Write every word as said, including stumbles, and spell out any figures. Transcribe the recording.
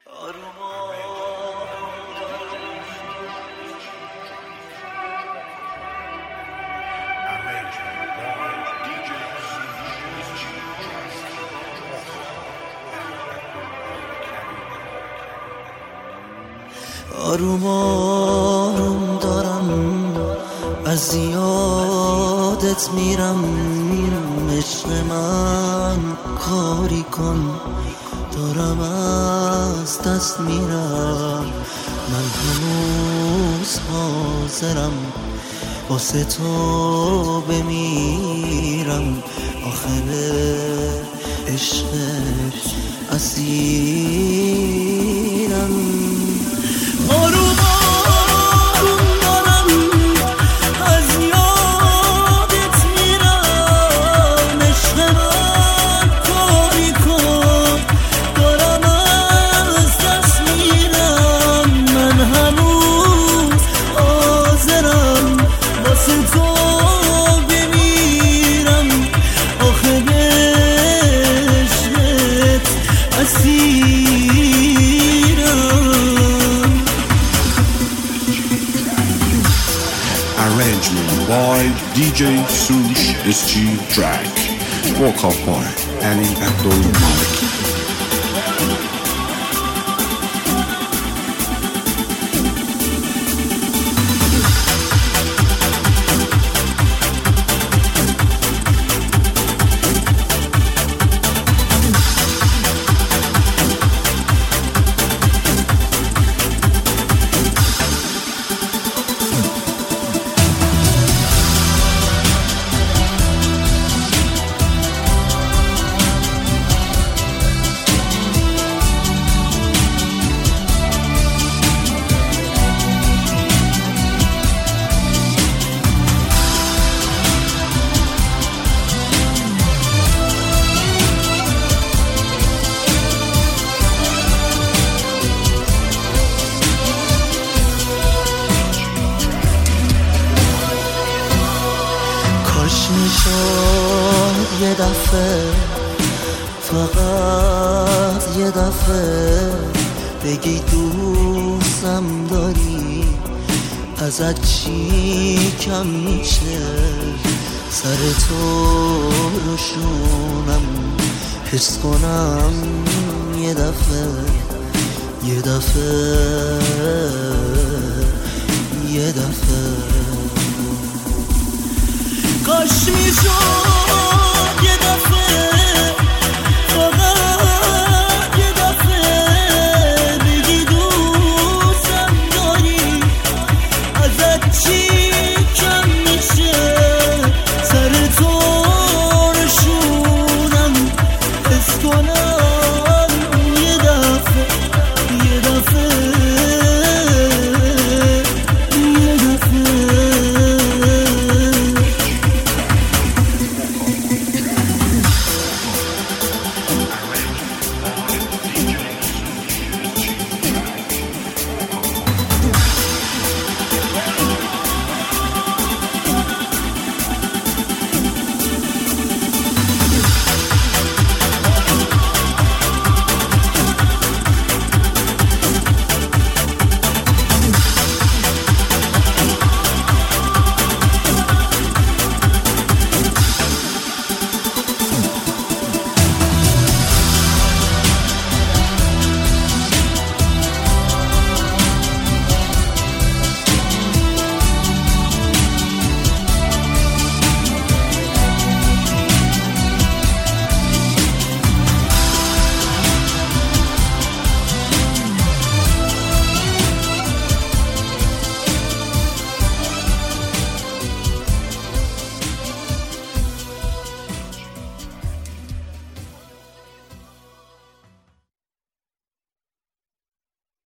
آروم آروم دارم از یادت میرم، عشق من کاری کن دارم از دست میرم. من هنوز حاضرم واسه تو بمیرم، آخر عشقت اسیرم. آروم آروم دارم از یادت میرم، عشق من کاری کن دارم از دست میرم. من هنوز حاضرم واسه تو بمیرم، آخه عشقت اسیرم. Arrangement by D J Sush S G Track. Walk up by Ali Abdul Malik. میشد یه دفعه، فقط یه دفعه بگی دوستم داری، ازت چی کم میشه؟ سر تو رو شونم حس کنم یه دفعه، یه دفعه یه دفعه. کاش میشد